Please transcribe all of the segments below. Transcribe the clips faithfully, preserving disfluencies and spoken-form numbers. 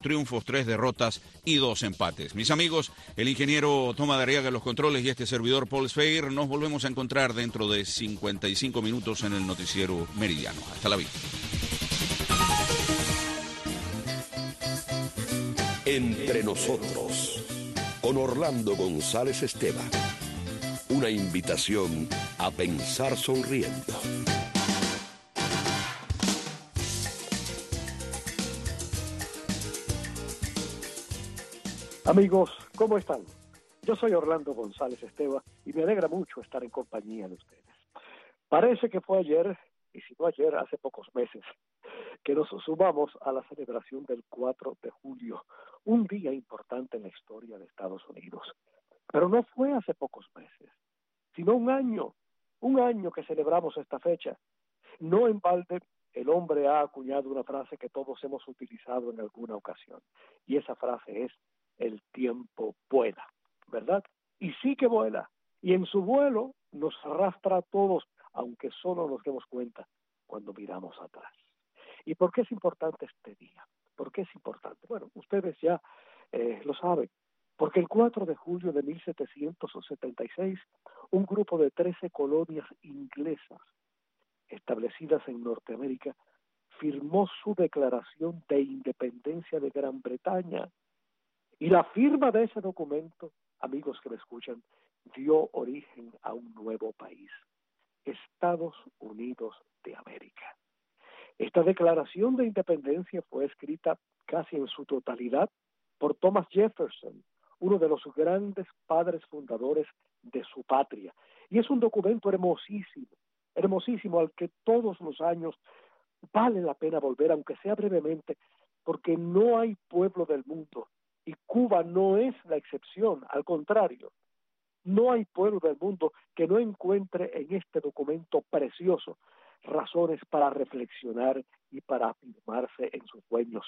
triunfos, tres derrotas y dos empates. Mis amigos, el ingeniero Toma Dariaga en los controles y este servidor Paul Sfeir, nos volvemos a encontrar dentro de cincuenta y cinco minutos en el noticiero Meridiano. Hasta la vista. Entre nosotros, con Orlando González Esteban. Una invitación a pensar sonriendo. Amigos, ¿cómo están? Yo soy Orlando González Esteban y me alegra mucho estar en compañía de ustedes. Parece que fue ayer, y si no ayer, hace pocos meses, que nos sumamos a la celebración del cuatro de julio, un día importante en la historia de Estados Unidos. Pero no fue hace pocos meses, sino un año, un año que celebramos esta fecha. No en balde, el hombre ha acuñado una frase que todos hemos utilizado en alguna ocasión, y esa frase es: el tiempo vuela, ¿verdad? Y sí que vuela, y en su vuelo nos arrastra a todos, aunque solo nos demos cuenta cuando miramos atrás. ¿Y por qué es importante este día? ¿Por qué es importante? Bueno, ustedes ya eh, lo saben, porque el cuatro de julio de mil setecientos setenta y seis, un grupo de trece colonias inglesas establecidas en Norteamérica firmó su declaración de independencia de Gran Bretaña. Y la firma de ese documento, amigos que me escuchan, dio origen a un nuevo país, Estados Unidos de América. Esta declaración de independencia fue escrita casi en su totalidad por Thomas Jefferson, uno de los grandes padres fundadores de su patria. Y es un documento hermosísimo, hermosísimo al que todos los años vale la pena volver, aunque sea brevemente, porque no hay pueblo del mundo, y Cuba no es la excepción, al contrario, no hay pueblo del mundo que no encuentre en este documento precioso razones para reflexionar y para afirmarse en sus sueños.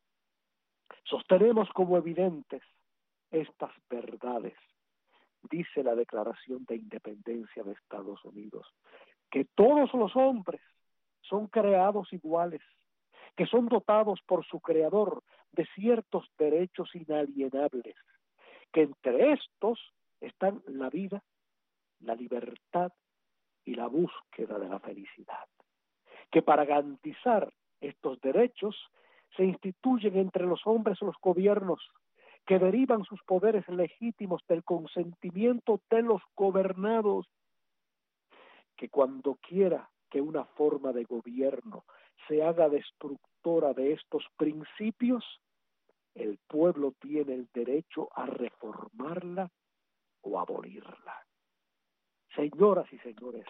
Sostenemos como evidentes estas verdades, dice la Declaración de Independencia de Estados Unidos, que todos los hombres son creados iguales, que son dotados por su creador de ciertos derechos inalienables, que entre estos están la vida, la libertad y la búsqueda de la felicidad, que para garantizar estos derechos se instituyen entre los hombres los gobiernos que derivan sus poderes legítimos del consentimiento de los gobernados, que cuando quiera que una forma de gobierno se haga destructora de estos principios, el pueblo tiene el derecho a reformarla o abolirla. Señoras y señores,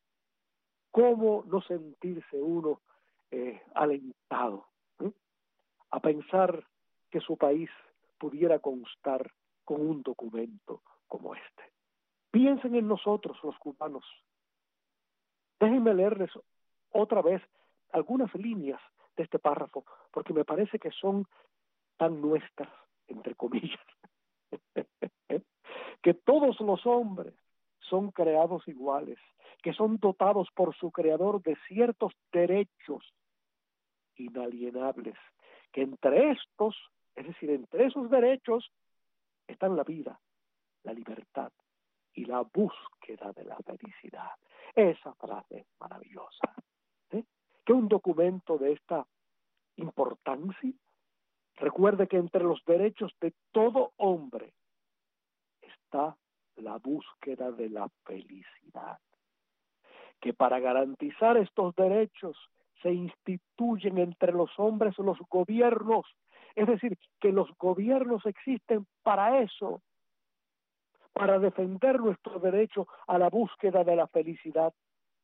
¿cómo no sentirse uno eh, alentado ¿eh? a pensar que su país pudiera constar con un documento como este? Piensen en nosotros, los cubanos. Déjenme leerles otra vez algunas líneas de este párrafo, porque me parece que son tan nuestras, entre comillas, que todos los hombres son creados iguales, que son dotados por su creador de ciertos derechos inalienables, que entre estos, es decir, entre esos derechos, están la vida, la libertad y la búsqueda de la felicidad. Esa frase es maravillosa. ¿eh? Que un documento de esta importancia recuerde que entre los derechos de todo hombre está la búsqueda de la felicidad, que para garantizar estos derechos se instituyen entre los hombres los gobiernos, es decir, que los gobiernos existen para eso, para defender nuestro derecho a la búsqueda de la felicidad.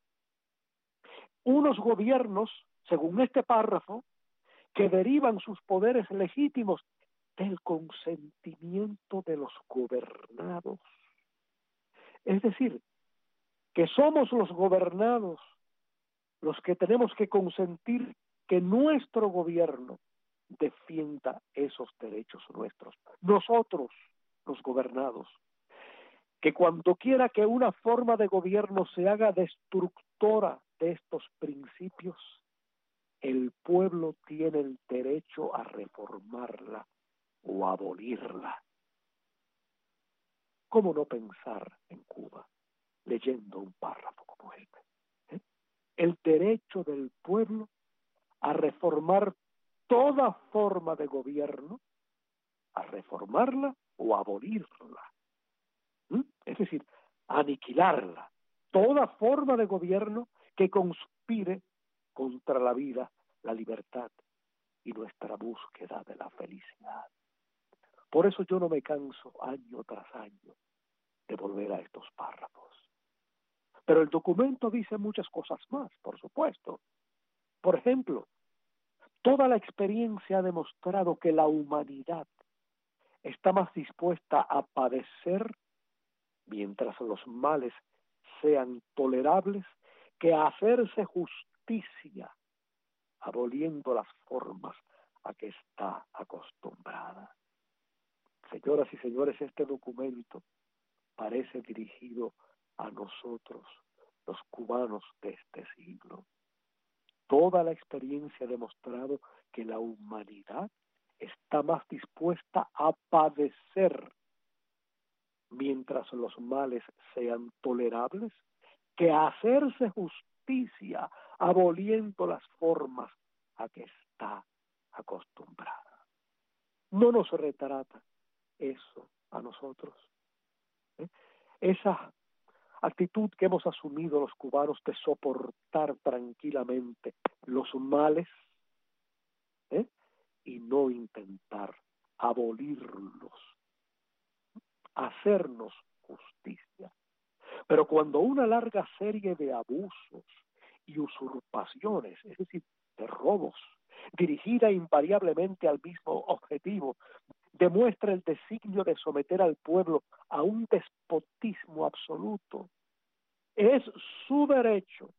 Unos gobiernos, según este párrafo, que derivan sus poderes legítimos del consentimiento de los gobernados. Es decir, que somos los gobernados los que tenemos que consentir que nuestro gobierno defienda esos derechos nuestros. Nosotros, los gobernados, que cuando quiera que una forma de gobierno se haga destructora de estos principios, el pueblo tiene el derecho a reformarla o abolirla. ¿Cómo no pensar en Cuba leyendo un párrafo como este? ¿Eh? El derecho del pueblo a reformar toda forma de gobierno, a reformarla o abolirla. ¿Mm? Es decir, aniquilarla. Toda forma de gobierno que conspire contra la vida, la libertad y nuestra búsqueda de la felicidad. Por eso yo no me canso año tras año de volver a estos párrafos. Pero el documento dice muchas cosas más, por supuesto. Por ejemplo, toda la experiencia ha demostrado que la humanidad está más dispuesta a padecer mientras los males sean tolerables que a hacerse justicia aboliendo las formas a que está acostumbrada. Señoras y señores, este documento parece dirigido a nosotros, los cubanos de este siglo. Toda la experiencia ha demostrado que la humanidad está más dispuesta a padecer mientras los males sean tolerables que a hacerse justicia aboliendo las formas a que está acostumbrada. No nos retrata eso a nosotros. ¿Eh? Esa actitud que hemos asumido los cubanos de soportar tranquilamente los males, ¿eh? y no intentar abolirlos, hacernos justicia. Pero cuando una larga serie de abusos y usurpaciones, es decir, de robos, dirigida invariablemente al mismo objetivo, demuestra el designio de someter al pueblo a un despotismo absoluto, es su derecho,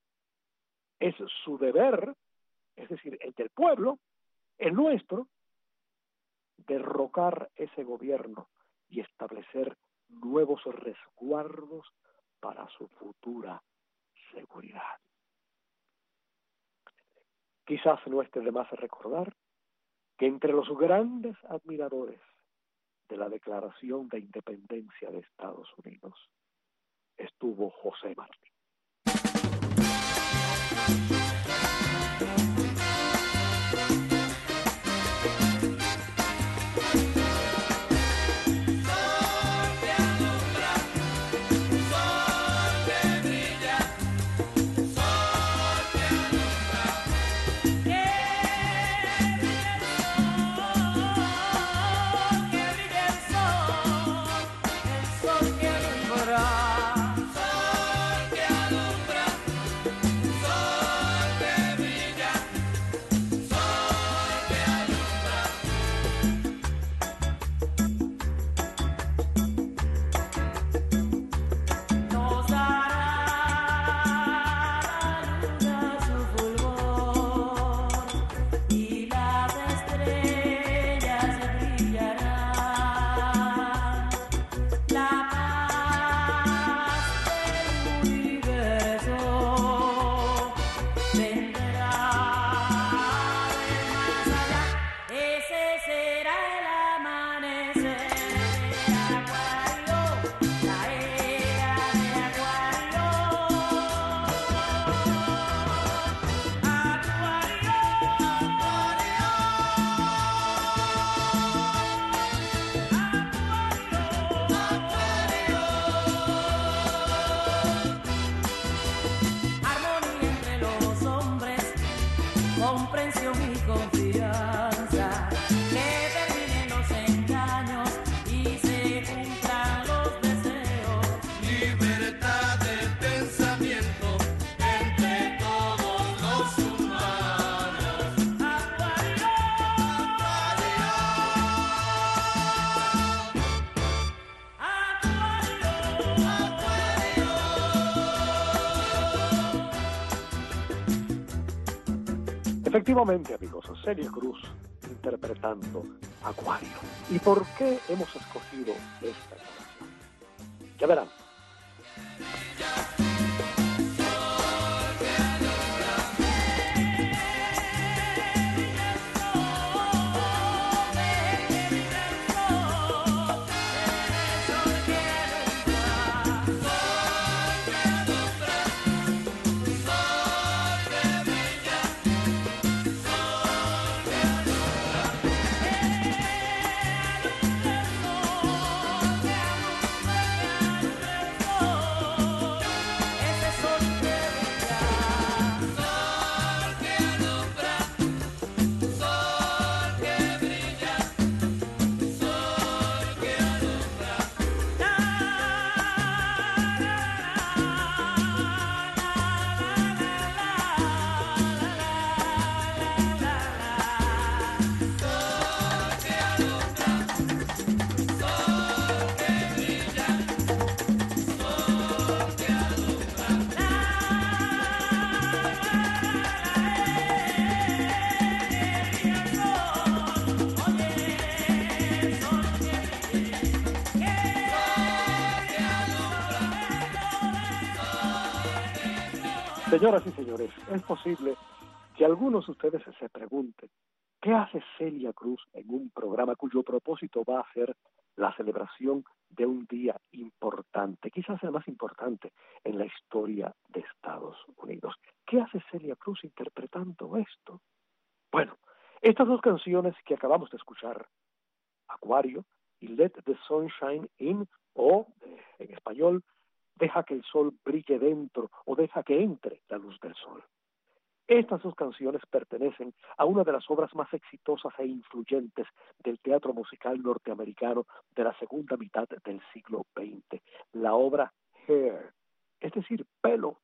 es su deber, es decir, el del pueblo, el nuestro, derrocar ese gobierno y establecer nuevos resguardos para su futura seguridad. Quizás no esté de más recordar que entre los grandes admiradores de la Declaración de Independencia de Estados Unidos estuvo José Martí. Efectivamente, amigos, Celia Cruz interpretando Acuario. ¿Y por qué hemos escogido esta canción? Ya verán. Señoras y señores, es posible que algunos de ustedes se pregunten, ¿qué hace Celia Cruz en un programa cuyo propósito va a ser la celebración de un día importante, quizás el más importante en la historia de Estados Unidos? ¿Qué hace Celia Cruz interpretando esto? Bueno, estas dos canciones que acabamos de escuchar, Acuario y Let the Sunshine In, o eh, en español, Deja que el sol brille dentro o deja que entre la luz del sol. Estas dos canciones pertenecen a una de las obras más exitosas e influyentes del teatro musical norteamericano de la segunda mitad del siglo veinte, la obra Hair, es decir, pelo.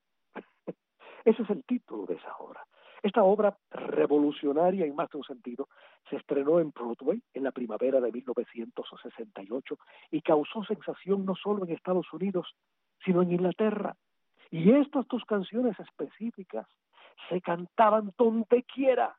Ese es el título de esa obra. Esta obra revolucionaria en más de un sentido se estrenó en Broadway en la primavera de mil novecientos sesenta y ocho y causó sensación no solo en Estados Unidos, sino en Inglaterra. Y estas dos canciones específicas se cantaban donde quiera.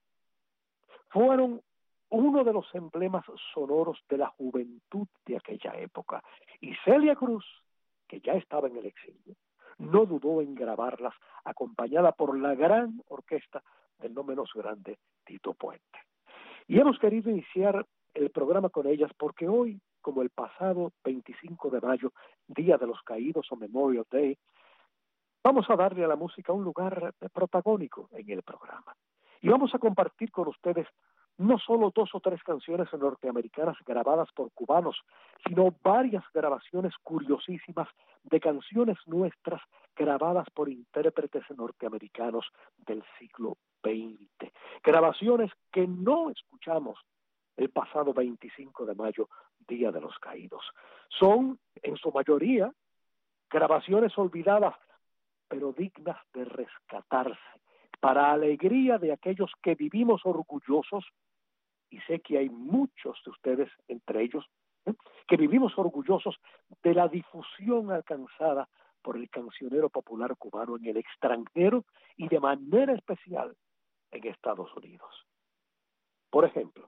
Fueron uno de los emblemas sonoros de la juventud de aquella época. Y Celia Cruz, que ya estaba en el exilio, no dudó en grabarlas, acompañada por la gran orquesta del no menos grande Tito Puente. Y hemos querido iniciar el programa con ellas porque hoy, como el pasado veinticinco de mayo, Día de los Caídos o Memorial Day, vamos a darle a la música un lugar protagónico en el programa. Y vamos a compartir con ustedes no solo dos o tres canciones norteamericanas grabadas por cubanos, sino varias grabaciones curiosísimas de canciones nuestras grabadas por intérpretes norteamericanos del siglo veinte. Grabaciones que no escuchamos el pasado veinticinco de mayo, Día de los Caídos. Son, en su mayoría, grabaciones olvidadas, pero dignas de rescatarse, para alegría de aquellos que vivimos orgullosos, y sé que hay muchos de ustedes, entre ellos, ¿eh? que vivimos orgullosos de la difusión alcanzada por el cancionero popular cubano en el extranjero y de manera especial en Estados Unidos. Por ejemplo,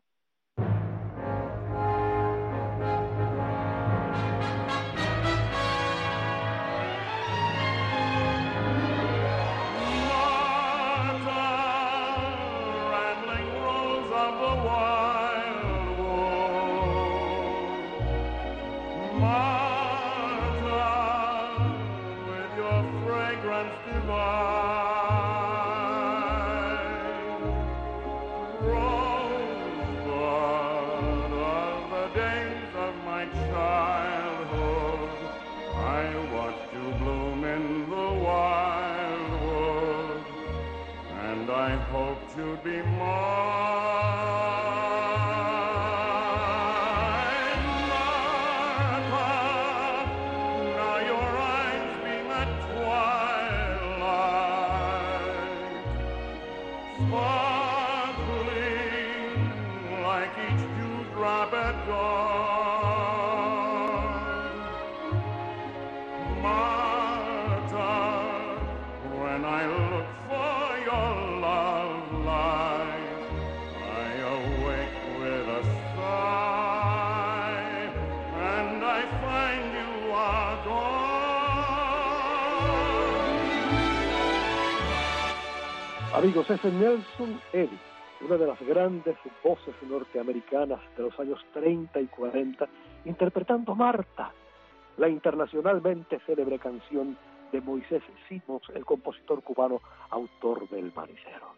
to be mine, Martha. Now your eyes beam at twilight, sparkling like each dewdrop at dawn. Martha, when I look for your love, amigos, ese Nelson Eddy, una de las grandes voces norteamericanas de los años treinta y cuarenta, interpretando Marta, la internacionalmente célebre canción de Moisés Simons, el compositor cubano, autor del Manicero.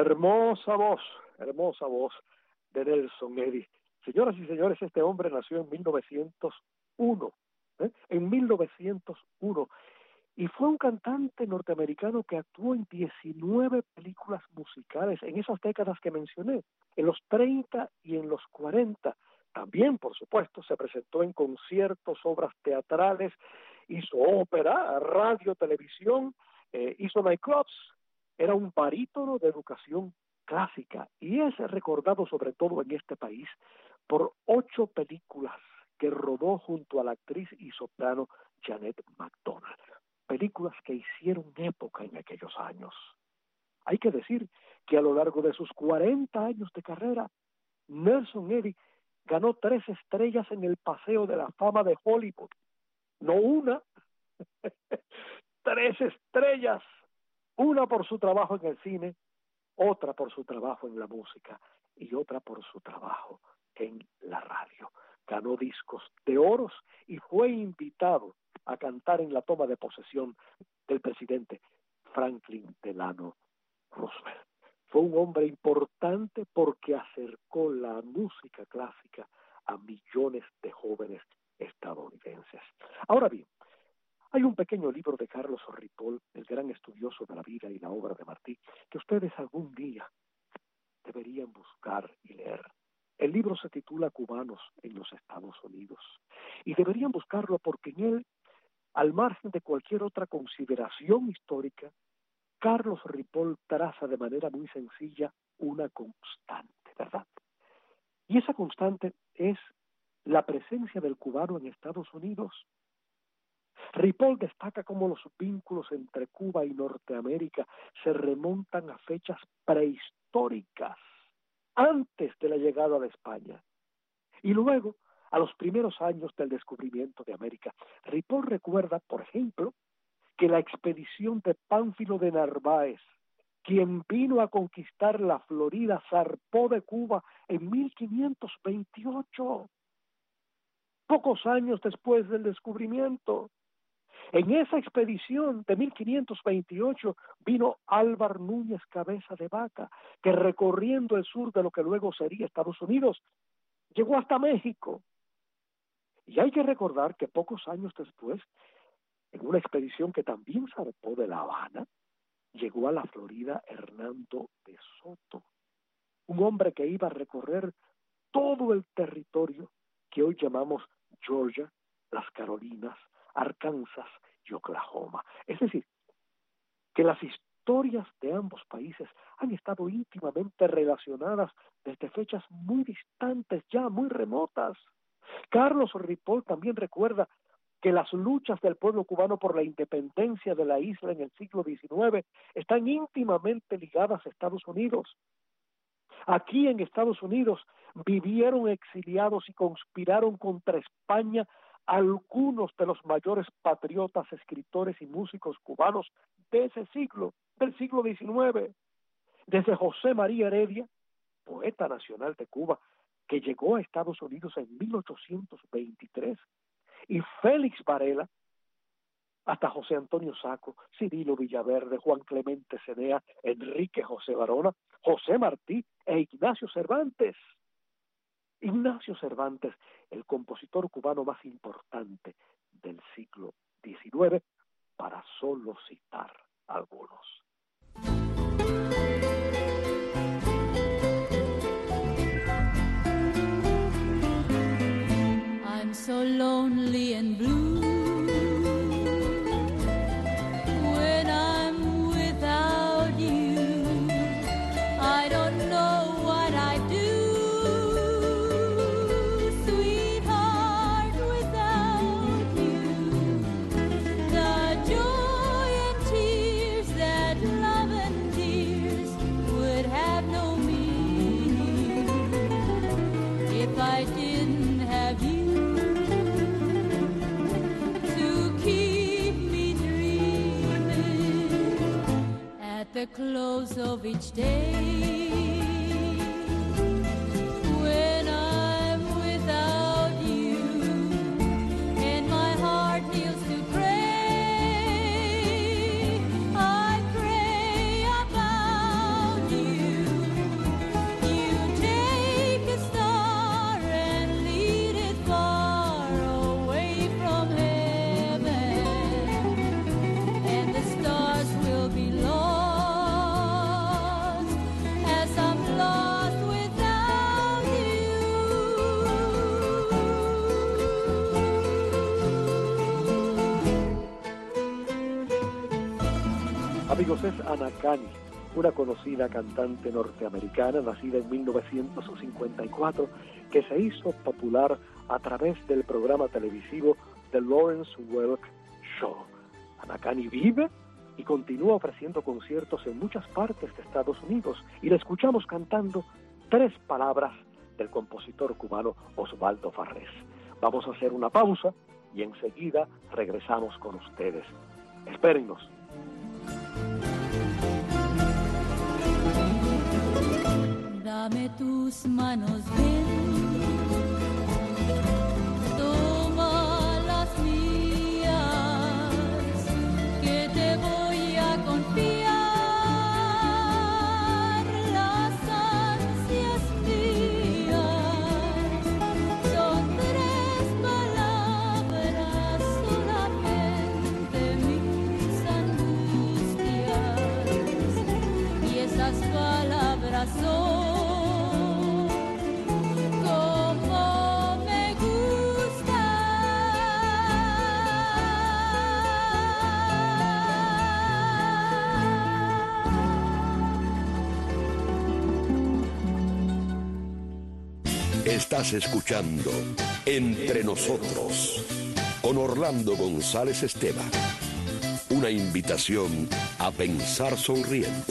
hermosa voz, hermosa voz de Nelson Eddy. Señoras y señores, este hombre nació en mil novecientos uno, ¿eh? en mil novecientos uno, y fue un cantante norteamericano que actuó en diecinueve películas musicales en esas décadas que mencioné, en los treinta y en los cuarenta. También, por supuesto, se presentó en conciertos, obras teatrales, hizo ópera, radio, televisión, eh, hizo nightclubs. Era un barítono de educación clásica y es recordado sobre todo en este país por ocho películas que rodó junto a la actriz y soprano Janet MacDonald. Películas que hicieron época en aquellos años. Hay que decir que a lo largo de sus cuarenta años de carrera, Nelson Eddy ganó tres estrellas en el Paseo de la Fama de Hollywood. No una, tres estrellas. Una por su trabajo en el cine, otra por su trabajo en la música y otra por su trabajo en la radio. Ganó discos de oro y fue invitado a cantar en la toma de posesión del presidente Franklin Delano Roosevelt. Fue un hombre importante porque acercó la música clásica a millones de jóvenes estadounidenses. Ahora bien, hay un pequeño libro de Carlos Ripoll, el gran estudioso de la vida y la obra de Martí, que ustedes algún día deberían buscar y leer. El libro se titula Cubanos en los Estados Unidos y deberían buscarlo porque en él, al margen de cualquier otra consideración histórica, Carlos Ripoll traza de manera muy sencilla una constante, ¿verdad? Y esa constante es la presencia del cubano en Estados Unidos. Ripoll destaca cómo los vínculos entre Cuba y Norteamérica se remontan a fechas prehistóricas, antes de la llegada de España, y luego a los primeros años del descubrimiento de América. Ripoll recuerda, por ejemplo, que la expedición de Pánfilo de Narváez, quien vino a conquistar la Florida, zarpó de Cuba en mil quinientos veintiocho, pocos años después del descubrimiento. En esa expedición de mil quinientos veintiocho vino Álvar Núñez Cabeza de Vaca, que recorriendo el sur de lo que luego sería Estados Unidos, llegó hasta México. Y hay que recordar que pocos años después, en una expedición que también zarpó de La Habana, llegó a la Florida Hernando de Soto, un hombre que iba a recorrer todo el territorio que hoy llamamos Georgia, las Carolinas, Arkansas y Oklahoma. Es decir, que las historias de ambos países han estado íntimamente relacionadas desde fechas muy distantes, ya muy remotas. Carlos Ripoll también recuerda que las luchas del pueblo cubano por la independencia de la isla en el siglo diecinueve están íntimamente ligadas a Estados Unidos. Aquí en Estados Unidos vivieron exiliados y conspiraron contra España algunos de los mayores patriotas, escritores y músicos cubanos de ese siglo, del siglo diecinueve, desde José María Heredia, poeta nacional de Cuba, que llegó a Estados Unidos en mil ochocientos veintitrés, y Félix Varela, hasta José Antonio Sacco, Cirilo Villaverde, Juan Clemente Cenea, Enrique José Varona, José Martí e Ignacio Cervantes. Ignacio Cervantes, el compositor cubano más importante del siglo diecinueve, para solo citar algunos. I'm so lonely and blue when I'm without you. I don't know what I do, sweetheart, without you. The joy and tears that love and tears would have no meaning if I didn't have you. The close of each day, when I'm without you, and my heart kneels to pray, I pray about you. amigos, es Anna Kani, una conocida cantante norteamericana nacida en mil novecientos cincuenta y cuatro, que se hizo popular a través del programa televisivo The Lawrence Welk Show. Anna Kani vive y continúa ofreciendo conciertos en muchas partes de Estados Unidos, y la escuchamos cantando Tres Palabras del compositor cubano Osvaldo Farrés. Vamos a hacer una pausa y enseguida regresamos con ustedes. Espérennos. Dame tus manos, ven, toma las mías, que te voy a confiar las ansias mías. Son tres palabras solamente, mis angustias, y esas palabras son Estás escuchando Entre Nosotros con Orlando González Esteban. Una invitación a pensar sonriendo.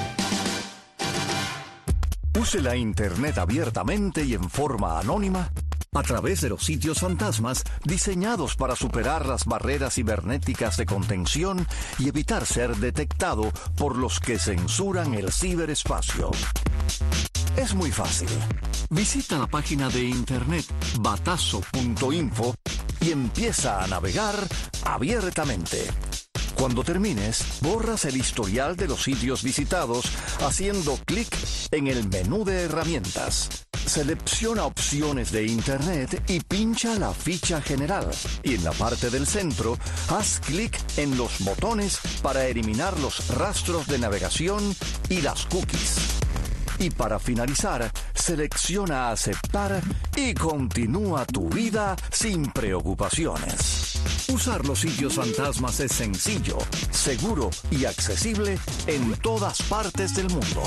Use la Internet abiertamente y en forma anónima a través de los sitios fantasmas diseñados para superar las barreras cibernéticas de contención y evitar ser detectado por los que censuran el ciberespacio. Es muy fácil. Visita la página de internet batazo punto info y empieza a navegar abiertamente. Cuando termines, borras el historial de los sitios visitados haciendo clic en el menú de herramientas. Selecciona opciones de Internet y pincha la ficha general. Y en la parte del centro, haz clic en los botones para eliminar los rastros de navegación y las cookies. Y para finalizar, selecciona aceptar y continúa tu vida sin preocupaciones. Usar los sitios fantasmas es sencillo, seguro y accesible en todas partes del mundo.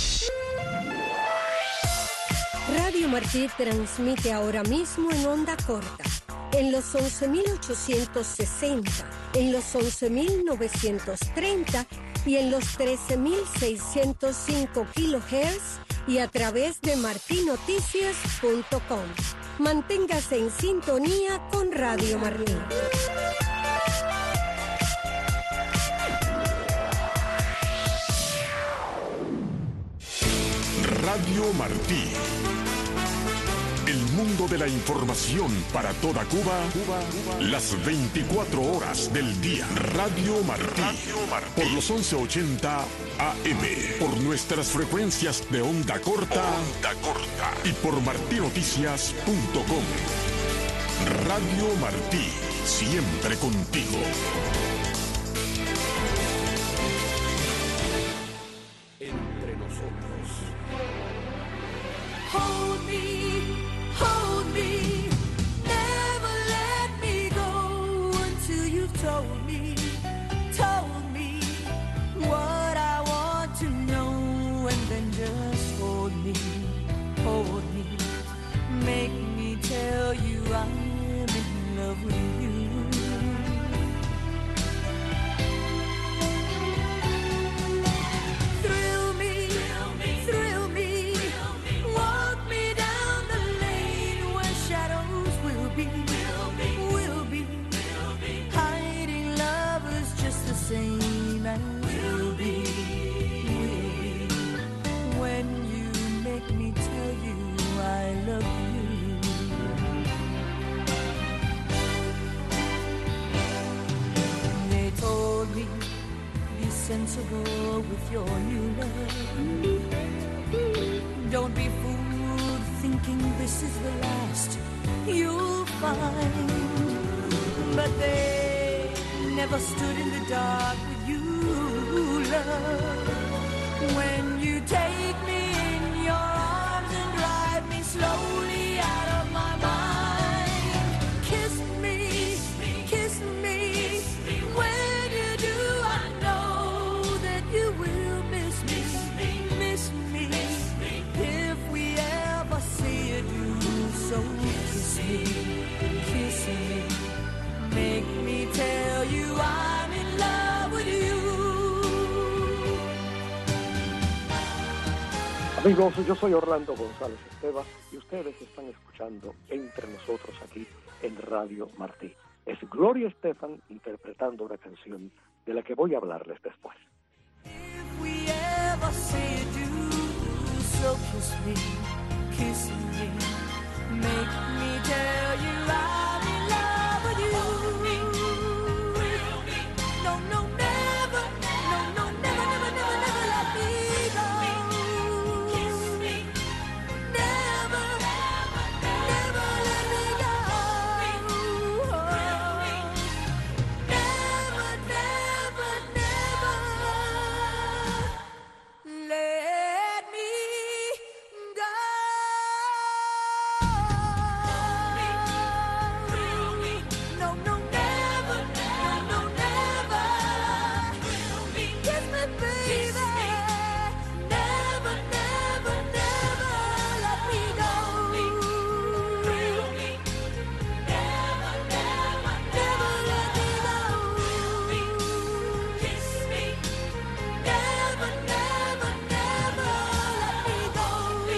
Radio Martí transmite ahora mismo en onda corta, en los once mil ochocientos sesenta, en los once mil novecientos treinta y en los trece mil seiscientos cinco kilohertz y a través de martinoticias punto com. Manténgase en sintonía con Radio Martí. Radio Martí. El mundo de la información para toda Cuba, Cuba, Cuba, las veinticuatro horas del día. Radio Martí. Radio Martí. Por los once ochenta A M. Por nuestras frecuencias de onda corta. Onda corta. Y por martinoticias punto com. Radio Martí. Siempre contigo. Entre nosotros. Hold me, hold me, never let me go until you've told me, told me what I want to know, and then just hold me, hold me, make me tell you I'm in love with you. Thrill me, thrill me, walk me down the lane where shadows will be, will be, hiding lovers just the same as will be, will be, when you make me tell you I love you. They told me, be sensible with your new love. Don't be fooled thinking this is the last you'll find. But they never stood in the dark with you, love. When you take me in your arms and drive me slowly out of my mind, kiss me, kiss me, when you do I know that Amigos, yo soy Orlando González Esteban y ustedes están escuchando Entre Nosotros aquí en Radio Martí. Es Gloria Estefan interpretando una canción de la que voy a hablarles después. If we ever say do, so kiss me, kiss me, make me tell you I'm in love with you. No, no, never, no, no, never, never, never, never let me go. Kiss me, never, never let me go. Never, never, never let me go. No, no, never, no, no, never. Kiss me, baby. Never, never, never let me go. Never, never, never let me go. Kiss me. Never, never, never let me go.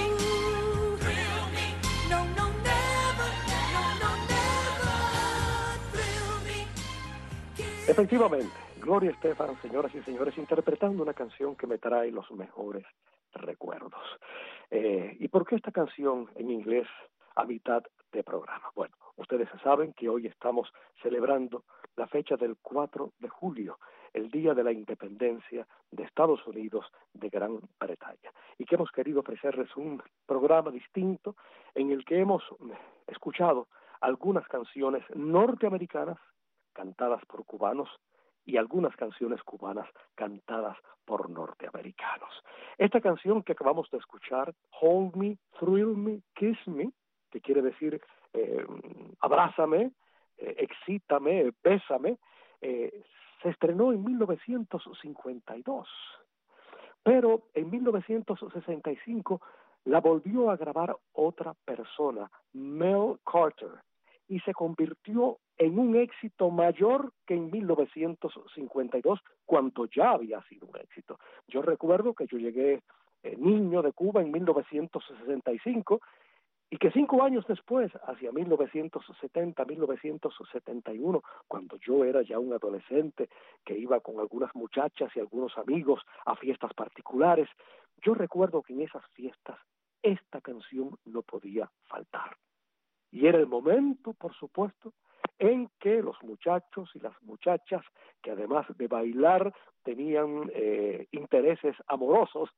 Thrill me. No, no, never, no, no, never thrill me. Efectivamente, Gloria Estefan, señoras y señores, interpretando una canción que me trae los mejores recuerdos. Eh, ¿Y por qué esta canción en inglés a mitad de programa? Bueno, ustedes saben que hoy estamos celebrando la fecha del cuatro de julio, el Día de la Independencia de Estados Unidos de Gran Bretaña, y que hemos querido ofrecerles un programa distinto en el que hemos escuchado algunas canciones norteamericanas cantadas por cubanos y algunas canciones cubanas cantadas por norteamericanos. Esta canción que acabamos de escuchar, Hold Me, Thrill Me, Kiss Me, que quiere decir eh, abrázame, eh, excítame, bésame, eh, se estrenó en mil novecientos cincuenta y dos, pero en mil novecientos sesenta y cinco la volvió a grabar otra persona, Mel Carter, y se convirtió en un éxito mayor que en mil novecientos cincuenta y dos, cuando ya había sido un éxito. Yo recuerdo que yo llegué eh, niño de Cuba en mil novecientos sesenta y cinco, y que cinco años después, hacia mil novecientos setenta, mil novecientos setenta y uno, cuando yo era ya un adolescente que iba con algunas muchachas y algunos amigos a fiestas particulares, yo recuerdo que en esas fiestas esta canción no podía faltar. Y era el momento, por supuesto, en que los muchachos y las muchachas, que además de bailar tenían eh, intereses amorosos,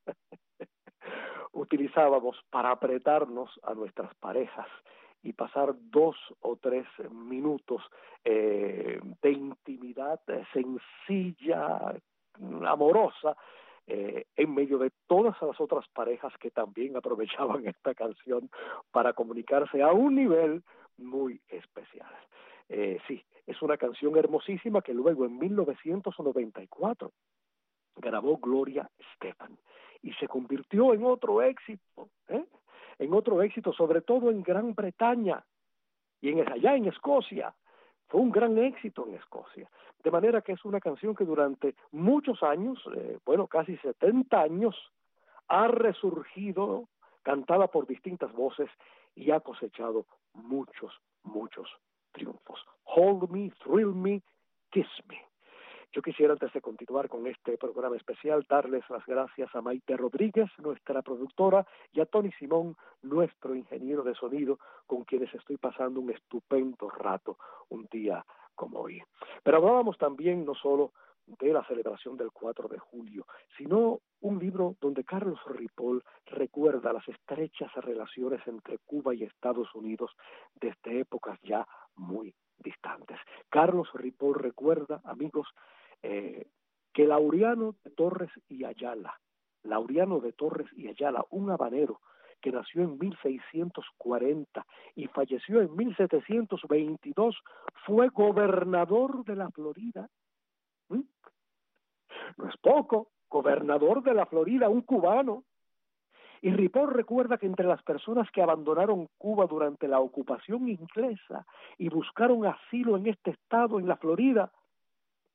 utilizábamos para apretarnos a nuestras parejas y pasar dos o tres minutos eh, de intimidad eh, sencilla, amorosa, eh, en medio de todas las otras parejas que también aprovechaban esta canción para comunicarse a un nivel muy especial. Eh, sí, es una canción hermosísima que luego en mil novecientos noventa y cuatro grabó Gloria Estefan y se convirtió en otro éxito, ¿eh? en otro éxito, sobre todo en Gran Bretaña y en allá en Escocia. Fue un gran éxito en Escocia, de manera que es una canción que durante muchos años, eh, bueno, casi setenta años, ha resurgido, cantada por distintas voces y ha cosechado muchos, muchos triunfos. Hold Me, Thrill Me, Kiss Me. Yo quisiera, antes de continuar con este programa especial, darles las gracias a Maite Rodríguez, nuestra productora, y a Tony Simón, nuestro ingeniero de sonido, con quienes estoy pasando un estupendo rato un día como hoy. Pero hablábamos también no solo de la celebración del cuatro de julio, sino un libro donde Carlos Ripoll recuerda las estrechas relaciones entre Cuba y Estados Unidos desde épocas ya muy distantes. Carlos Ripoll recuerda, amigos, eh, que Laureano de Torres y Ayala, Laureano de Torres y Ayala, un habanero que nació en mil seiscientos cuarenta y falleció en mil setecientos veintidós, fue gobernador de la Florida. ¿Mm? No es poco, gobernador de la Florida, un cubano. Y Ripoll recuerda que entre las personas que abandonaron Cuba durante la ocupación inglesa y buscaron asilo en este estado, en la Florida,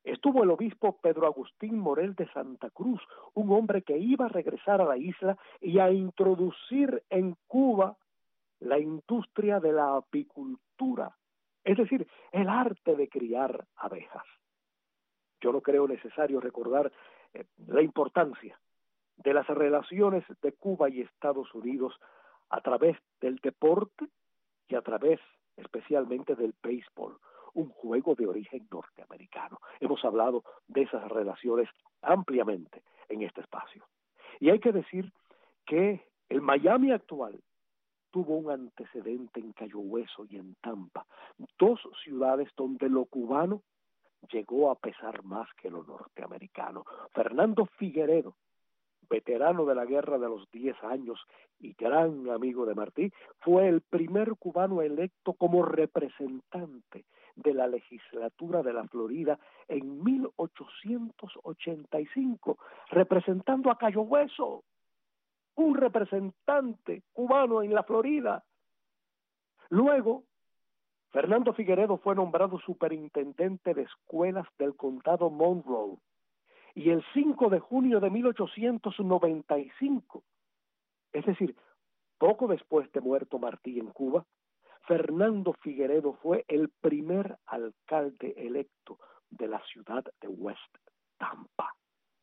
Estuvo el obispo Pedro Agustín Morel de Santa Cruz, un hombre que iba a regresar a la isla y a introducir en Cuba la industria de la apicultura, es decir, el arte de criar abejas. Yo no creo necesario recordar eh, la importancia de las relaciones de Cuba y Estados Unidos a través del deporte y a través especialmente del béisbol, un juego de origen norteamericano. Hemos hablado de esas relaciones ampliamente en este espacio. Y hay que decir que el Miami actual tuvo un antecedente en Cayo Hueso y en Tampa, dos ciudades donde lo cubano llegó a pesar más que lo norteamericano. Fernando Figueredo, veterano de la Guerra de los Diez Años y gran amigo de Martí, fue el primer cubano electo como representante de la legislatura de la Florida en mil ochocientos ochenta y cinco, representando a Cayo Hueso, un representante cubano en la Florida. Luego, Fernando Figueredo fue nombrado superintendente de escuelas del condado Monroe, y el cinco de junio de mil ochocientos noventa y cinco, es decir, poco después de muerto Martí en Cuba, Fernando Figueredo fue el primer alcalde electo de la ciudad de West Tampa.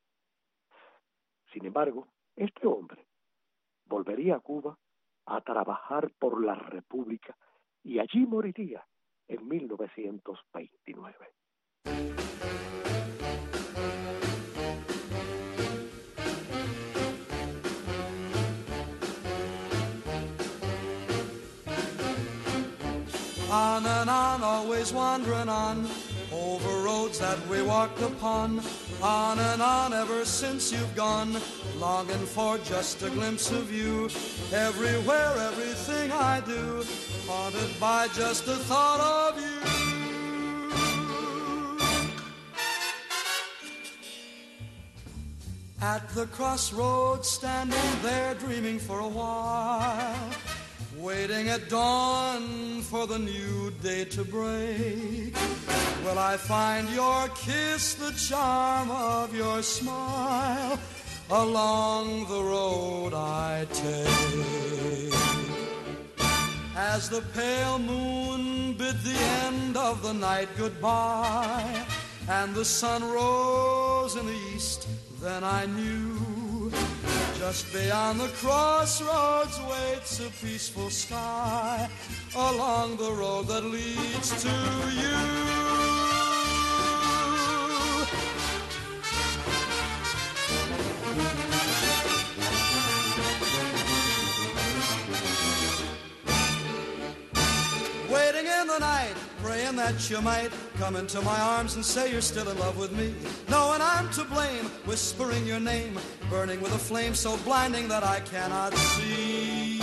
Sin embargo, este hombre volvería a Cuba a trabajar por la República y allí moriría en mil novecientos veintinueve. On and on, always wandering on, over roads that we walked upon, on and on ever since you've gone, longing for just a glimpse of you, everywhere, everything I do, haunted by just the thought of you. At the crossroads, standing there dreaming for a while, waiting at dawn for the new day to break. Will I find your kiss, the charm of your smile, along the road I take? As the pale moon bid the end of the night goodbye, and the sun rose in the east, then I knew just beyond the crossroads waits a peaceful sky, along the road that leads to you. Waiting in the night, praying that you might come into my arms and say you're still in love with me, knowing I'm to blame, whispering your name, burning with a flame so blinding that I cannot see.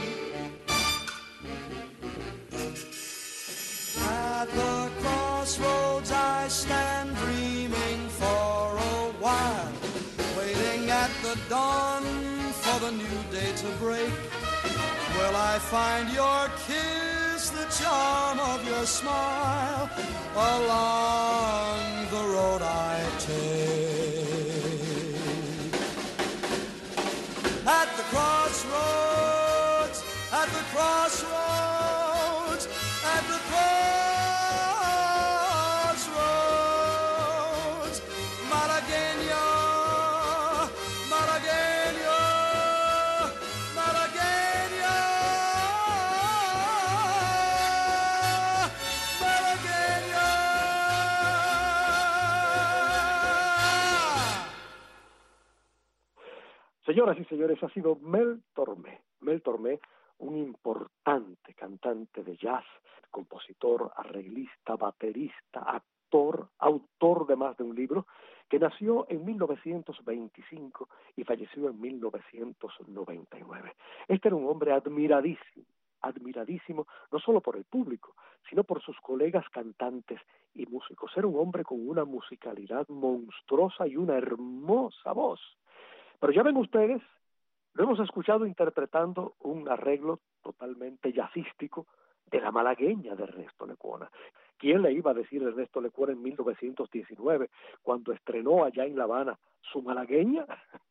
At the crossroads I stand dreaming for a while, waiting at the dawn for the new day to break. Will I find your kiss, the charm of your smile, along the road I take? At the crossroads, at the crossroads, at the crossroads, Malagueña, Malagueña, Malagueña, Malagueña. Señoras y señores, ha sido Mel Tormé. Mel Tormé, un importante cantante de jazz, compositor, arreglista, baterista, actor, autor de más de un libro, que nació en mil novecientos veinticinco y falleció en mil novecientos noventa y nueve. Este era un hombre admiradísimo, admiradísimo, no solo por el público, sino por sus colegas cantantes y músicos. Era un hombre con una musicalidad monstruosa y una hermosa voz. Pero ya ven ustedes, lo hemos escuchado interpretando un arreglo totalmente jazzístico de la Malagueña de Ernesto Lecuona. ¿Quién le iba a decir a Ernesto Lecuona en mil novecientos diecinueve, cuando estrenó allá en La Habana su malagueña,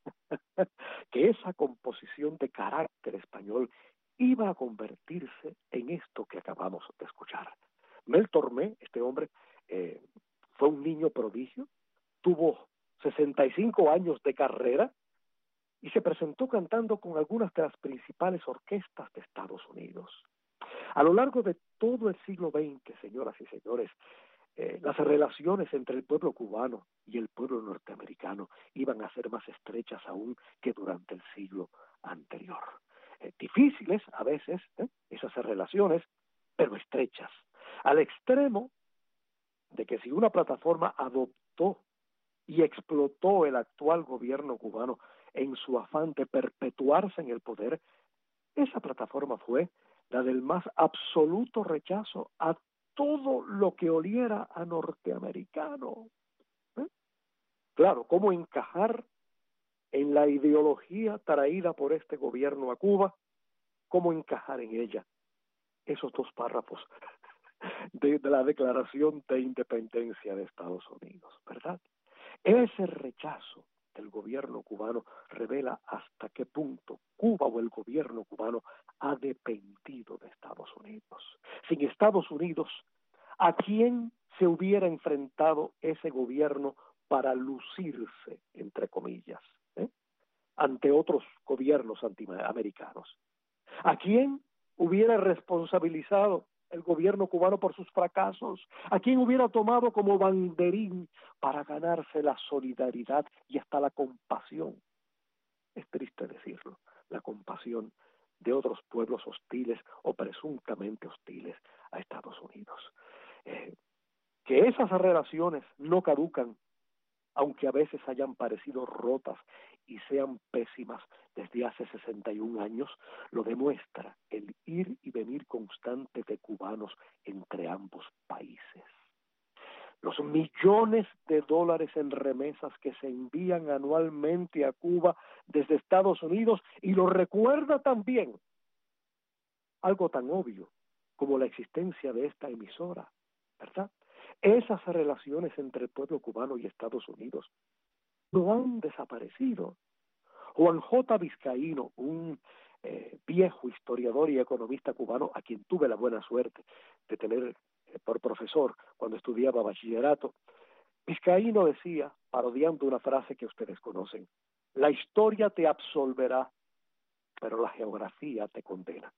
que esa composición de carácter español iba a convertirse en esto que acabamos de escuchar? Mel Tormé, este hombre, eh, fue un niño prodigio, tuvo sesenta y cinco años de carrera y se presentó cantando con algunas de las principales orquestas de Estados Unidos. A lo largo de todo el siglo veinte, señoras y señores, eh, las relaciones entre el pueblo cubano y el pueblo norteamericano iban a ser más estrechas aún que durante el siglo anterior. Eh, difíciles a veces, eh, esas relaciones, pero estrechas, al extremo de que si una plataforma adoptó y explotó el actual gobierno cubano en su afán de perpetuarse en el poder, esa plataforma fue la del más absoluto rechazo a todo lo que oliera a norteamericano. ¿Eh? Claro, ¿cómo encajar en la ideología traída por este gobierno a Cuba? ¿Cómo encajar en ella esos dos párrafos de, de la Declaración de Independencia de Estados Unidos, verdad? Ese rechazo del gobierno cubano revela hasta qué punto Cuba o el gobierno cubano ha dependido de Estados Unidos. Sin Estados Unidos, ¿a quién se hubiera enfrentado ese gobierno para lucirse, entre comillas, ¿eh? ante otros gobiernos antiamericanos? ¿A quién hubiera responsabilizado el gobierno cubano por sus fracasos? ¿A quién hubiera tomado como banderín para ganarse la solidaridad y hasta la compasión? Es triste decirlo, la compasión de otros pueblos hostiles o presuntamente hostiles a Estados Unidos. Eh, que esas relaciones no caducan, aunque a veces hayan parecido rotas y sean pésimas desde hace sesenta y un años, lo demuestra el ir y venir constante de cubanos entre ambos países. Los millones de dólares en remesas que se envían anualmente a Cuba desde Estados Unidos, y lo recuerda también algo tan obvio como la existencia de esta emisora, ¿verdad? Esas relaciones entre el pueblo cubano y Estados Unidos no han desaparecido. Juan J. Vizcaíno, un eh, viejo historiador y economista cubano a quien tuve la buena suerte de tener eh, por profesor cuando estudiaba bachillerato, Vizcaíno decía, parodiando una frase que ustedes conocen: la historia te absolverá, pero la geografía te condena.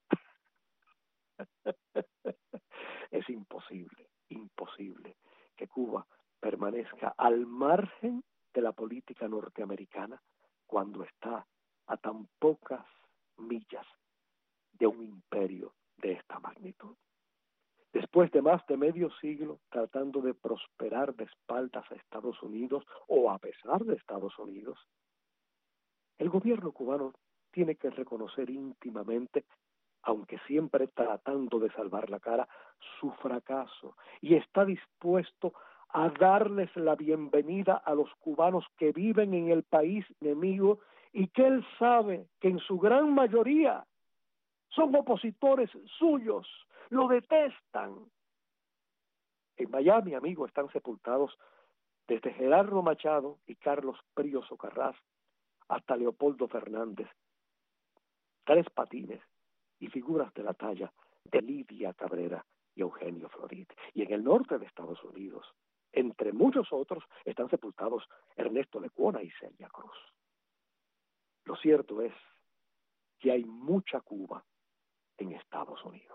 Es imposible, imposible que Cuba permanezca al margen de la política norteamericana cuando está a tan pocas millas de un imperio de esta magnitud. Después de más de medio siglo tratando de prosperar de espaldas a Estados Unidos o a pesar de Estados Unidos, el gobierno cubano tiene que reconocer íntimamente, aunque siempre tratando de salvar la cara, su fracaso, y está dispuesto a darles la bienvenida a los cubanos que viven en el país enemigo y que él sabe que en su gran mayoría son opositores suyos, lo detestan. En Miami, amigo, están sepultados desde Gerardo Machado y Carlos Prío Socarrás hasta Leopoldo Fernández, Tres Patines y figuras de la talla de Lidia Cabrera y Eugenio Florid. Y en el norte de Estados Unidos, entre muchos otros, están sepultados Ernesto Lecuona y Celia Cruz. Lo cierto es que hay mucha Cuba en Estados Unidos.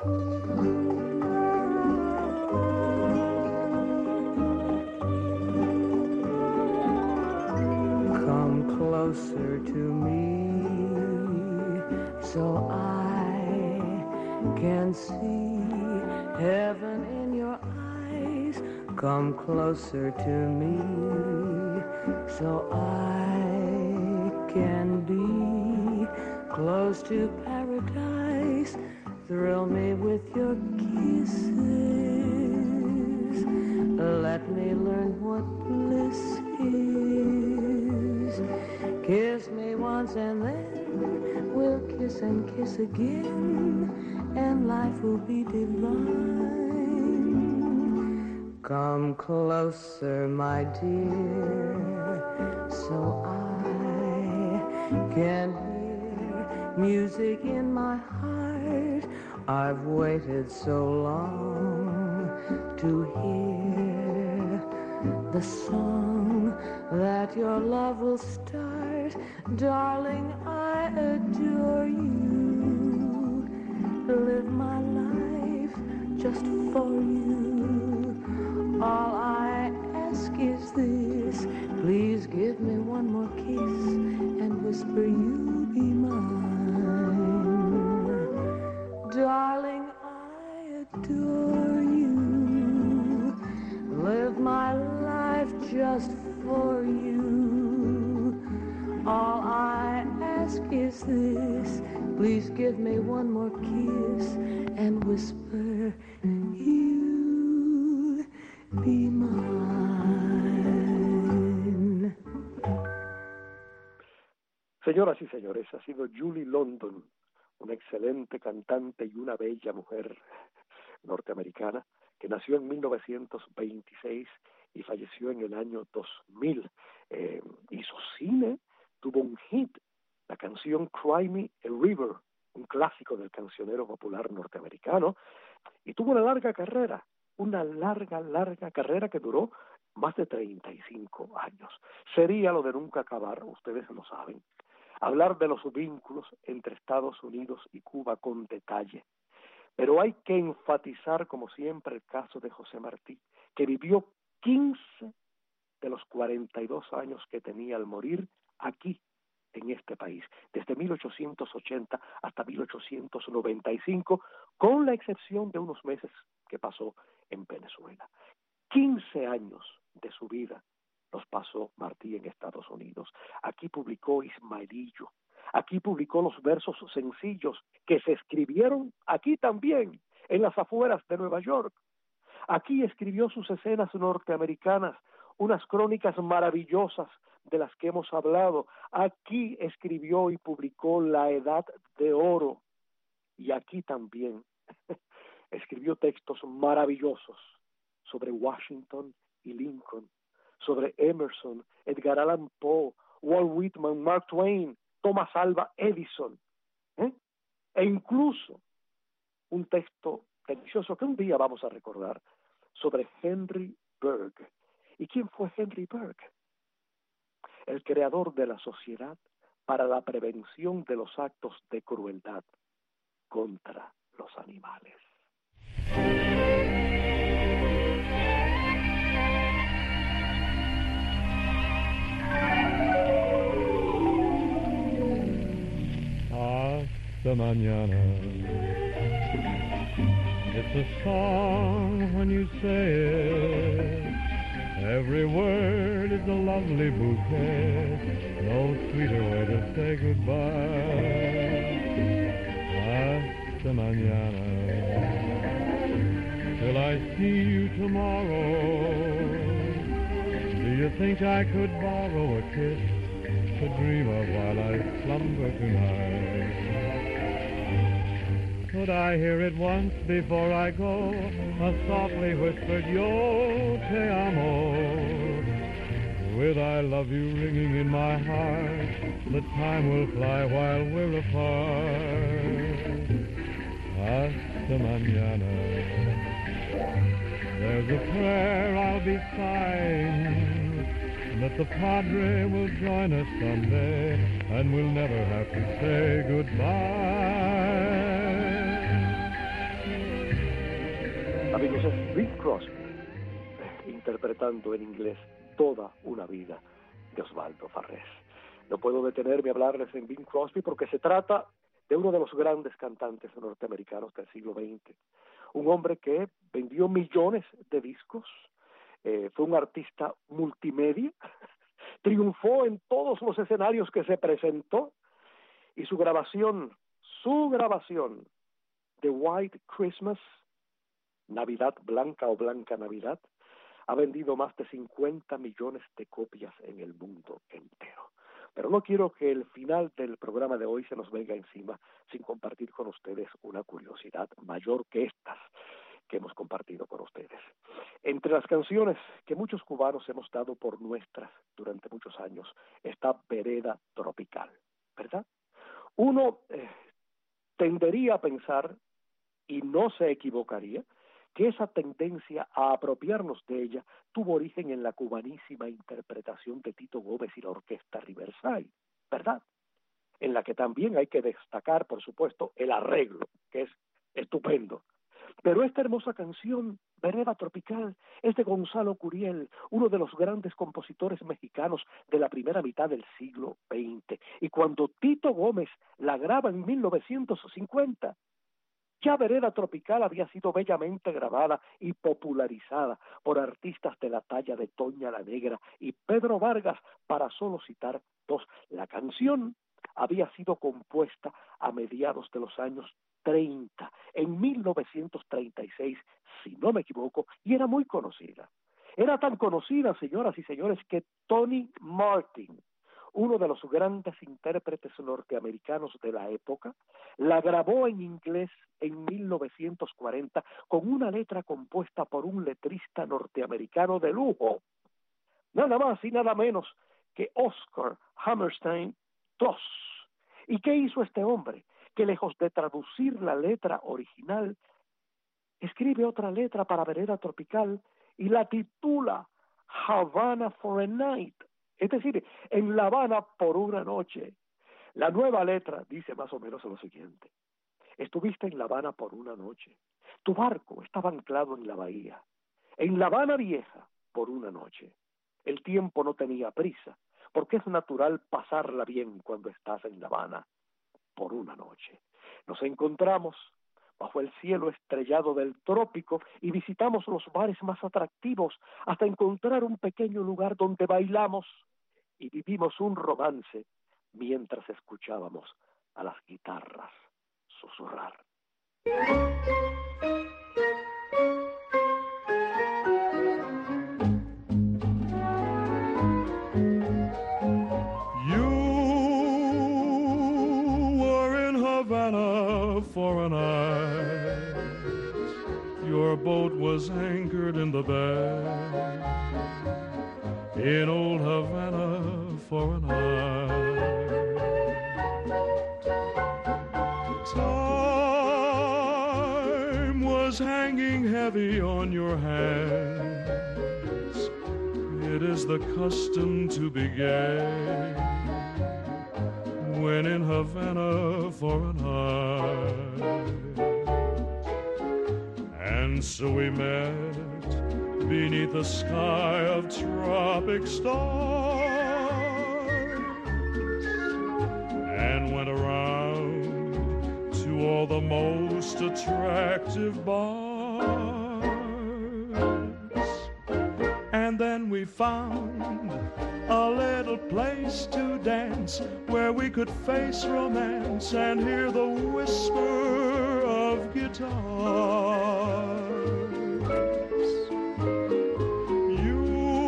Come closer to me so I can see heaven in your eyes. Come closer to me so I can be close to paradise. Thrill me with your kisses. Let me learn what bliss is. Kiss me once and then we'll kiss and kiss again, and life will be divine. Come closer, my dear, so I can hear music in my heart. I've waited so long to hear the song that your love will start. Darling, I adore you. Live my life just for you. All I ask is this, please give me one more kiss and whisper you be mine. Darling, I adore you. Live my life just for you. All I ask is this, please give me one more kiss and whisper you be mine. Señoras y señores, ha sido Julie London, una excelente cantante y una bella mujer norteamericana que nació en mil novecientos veintiséis y falleció en el año dos mil. Eh, hizo cine, tuvo un hit, la canción Cry Me a River, un clásico del cancionero popular norteamericano, y tuvo una larga carrera, una larga, larga carrera que duró más de treinta y cinco años. Sería lo de nunca acabar, ustedes lo saben. Hablar de los vínculos entre Estados Unidos y Cuba con detalle. Pero hay que enfatizar, como siempre, el caso de José Martí, que vivió quince de los cuarenta y dos años que tenía al morir aquí, en este país, desde mil ochocientos ochenta hasta mil ochocientos noventa y cinco, con la excepción de unos meses que pasó en Venezuela. quince años de su vida los pasó Martí en Estados Unidos. Aquí publicó Ismaelillo, aquí publicó los versos sencillos que se escribieron aquí también, en las afueras de Nueva York. Aquí escribió sus escenas norteamericanas, unas crónicas maravillosas de las que hemos hablado. Aquí escribió y publicó La Edad de Oro. Y aquí también escribió textos maravillosos sobre Washington y Lincoln, sobre Emerson, Edgar Allan Poe, Walt Whitman, Mark Twain, Thomas Alva Edison, ¿eh? E incluso un texto delicioso que un día vamos a recordar sobre Henry Berg. ¿Y quién fue Henry Berg? El creador de la Sociedad para la Prevención de los Actos de Crueldad contra los Animales. Hasta mañana. It's a song when you say it. Every word is a lovely bouquet. No sweeter way to say goodbye. Hasta mañana. Till I see you tomorrow. Do you think I could borrow a kiss to dream of while I slumber tonight? Could I hear it once before I go, a softly whispered yo te amo? With I love you ringing in my heart, the time will fly while we're apart. Hasta mañana. There's a prayer I'll be sighing, that the Padre will join us someday, and we'll never have to say goodbye. Amigos, es Bing Crosby interpretando en inglés Toda una vida de Osvaldo Farrés. No puedo detenerme a hablarles en Bing Crosby porque se trata de uno de los grandes cantantes norteamericanos del siglo veinte. Un hombre que vendió millones de discos, eh, fue un artista multimedia, triunfó en todos los escenarios que se presentó, y su grabación, su grabación de White Christmas, Navidad Blanca o Blanca Navidad, ha vendido más de cincuenta millones de copias en el mundo entero. Pero no quiero que el final del programa de hoy se nos venga encima sin compartir con ustedes una curiosidad mayor que estas. que hemos compartido con ustedes. Entre las canciones que muchos cubanos hemos dado por nuestras durante muchos años está Vereda Tropical, ¿verdad? Uno eh, tendería a pensar, y no se equivocaría, que esa tendencia a apropiarnos de ella tuvo origen en la cubanísima interpretación de Tito Gómez y la orquesta Riverside, ¿verdad? En la que también hay que destacar, por supuesto, el arreglo, que es estupendo. Pero esta hermosa canción, Vereda Tropical, es de Gonzalo Curiel, uno de los grandes compositores mexicanos de la primera mitad del siglo veinte. Y cuando Tito Gómez la graba en mil novecientos cincuenta, ya Vereda Tropical había sido bellamente grabada y popularizada por artistas de la talla de Toña la Negra y Pedro Vargas, para solo citar dos. La canción había sido compuesta a mediados de los años treinta, en mil novecientos treinta y seis, si no me equivoco, y era muy conocida. Era tan conocida, señoras y señores, que Tony Martin, uno de los grandes intérpretes norteamericanos de la época, la grabó en inglés en mil novecientos cuarenta con una letra compuesta por un letrista norteamericano de lujo, nada más y nada menos que Oscar Hammerstein dos. ¿Y qué hizo este hombre? Que lejos de traducir la letra original, escribe otra letra para Vereda Tropical y la titula Havana for a Night, es decir, en La Habana por una noche. La nueva letra dice más o menos lo siguiente: estuviste en La Habana por una noche, tu barco estaba anclado en la bahía, en La Habana vieja por una noche. El tiempo no tenía prisa, porque es natural pasarla bien cuando estás en La Habana por una noche. Nos encontramos bajo el cielo estrellado del trópico y visitamos los bares más atractivos hasta encontrar un pequeño lugar donde bailamos y vivimos un romance mientras escuchábamos a las guitarras susurrar. For a night, your boat was anchored in the bay in old Havana for a night. Time was hanging heavy on your hands. It is the custom to be gay when in Havana for a night. And so we met beneath the sky of tropic stars and went around to all the most attractive bars. And then we found a little place to dance where we could face romance and hear the whisper of guitars. You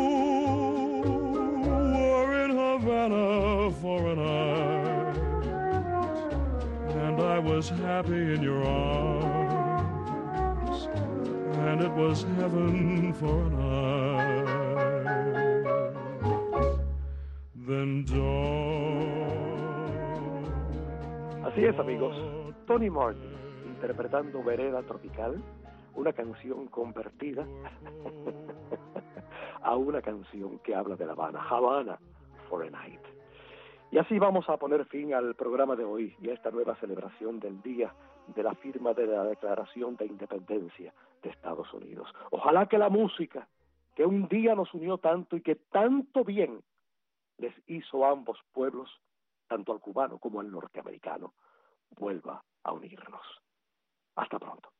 were in Havana for a night, and I was happy in your arms, and it was heaven for a night. Then dawn. Así es, amigos, Tony Martin interpretando Vereda Tropical, una canción convertida a una canción que habla de La Habana, Havana for a Night. Y así vamos a poner fin al programa de hoy y a esta nueva celebración del día de la firma de la Declaración de Independencia de Estados Unidos. Ojalá que la música, que un día nos unió tanto y que tanto bien les hizo a ambos pueblos, tanto al cubano como al norteamericano, vuelva a unirnos. Hasta pronto.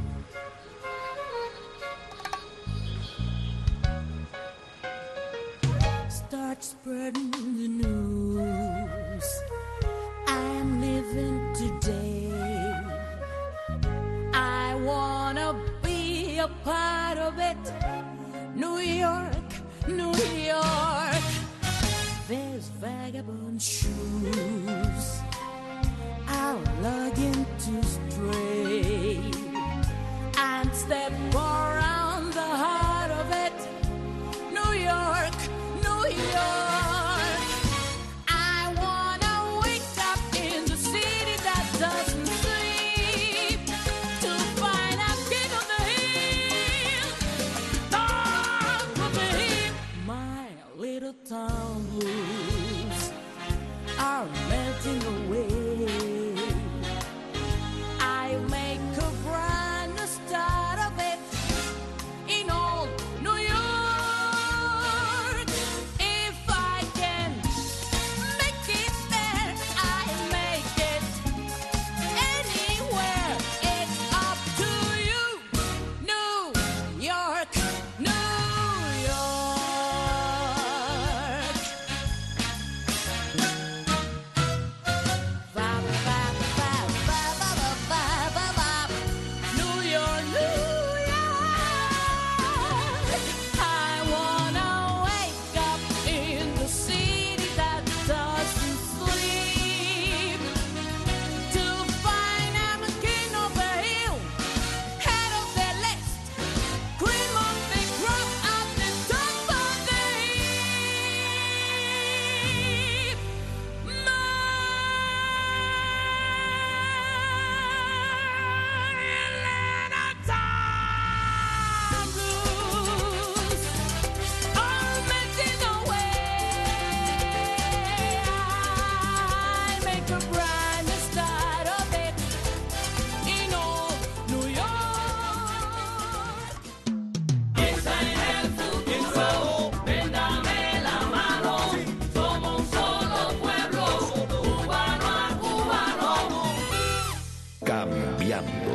Start spreading the news. I'm living today. I wanna be a part of it. New York, New York. There's vagabond shoes I'll lug into stray and step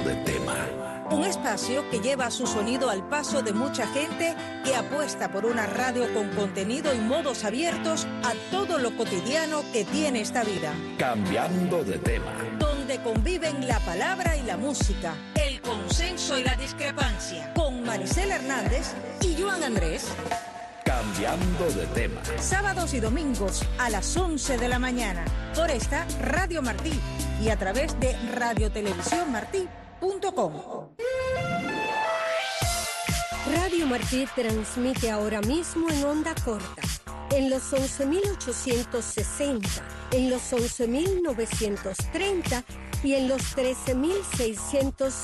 de Tema. Un espacio que lleva su sonido al paso de mucha gente que apuesta por una radio con contenido y modos abiertos a todo lo cotidiano que tiene esta vida. Cambiando de Tema. Donde conviven la palabra y la música, el consenso y la discrepancia. Con Maricela Hernández y Joan Andrés. Cambiando de Tema. Sábados y domingos a las once de la mañana. Por esta Radio Martí y a través de radio televisión martí punto com. Radio Martí transmite ahora mismo en onda corta, en los once mil ochocientos sesenta, en los once mil novecientos treinta y en los trece mil seiscientos